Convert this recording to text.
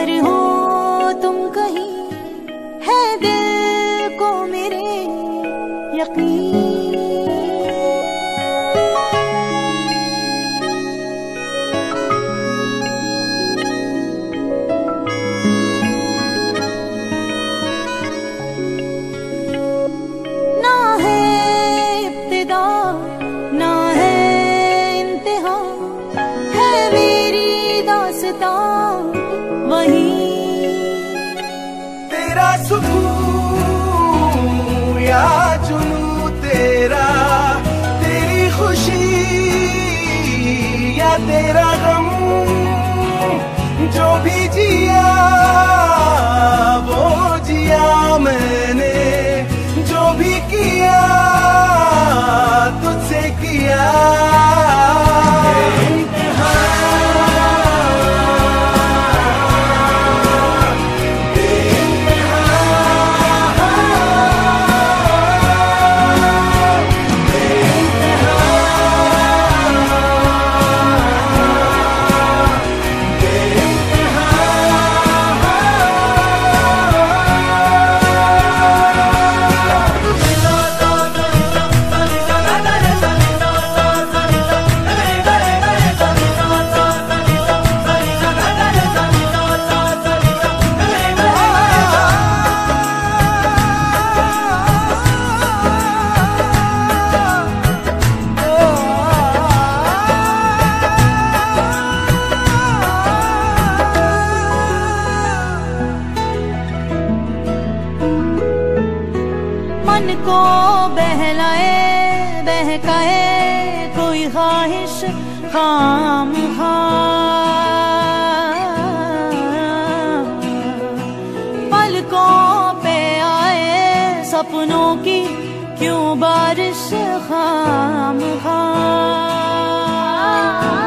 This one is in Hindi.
पर हो तुम कहीं है दिल को मेरे यकीन। ना है इब्तिदा ना है इंतहा, है मेरी दास्तां वही। तेरा सुकून या जुनू तेरा, तेरी खुशी या तेरा गम, जो भी जिया वो जिया मैंने, जो भी किया तुझसे किया। मन को बहलाए बहकाए कोई ख्वाहिश खामखा, पलकों पे आए सपनों की क्यों बारिश खामखा।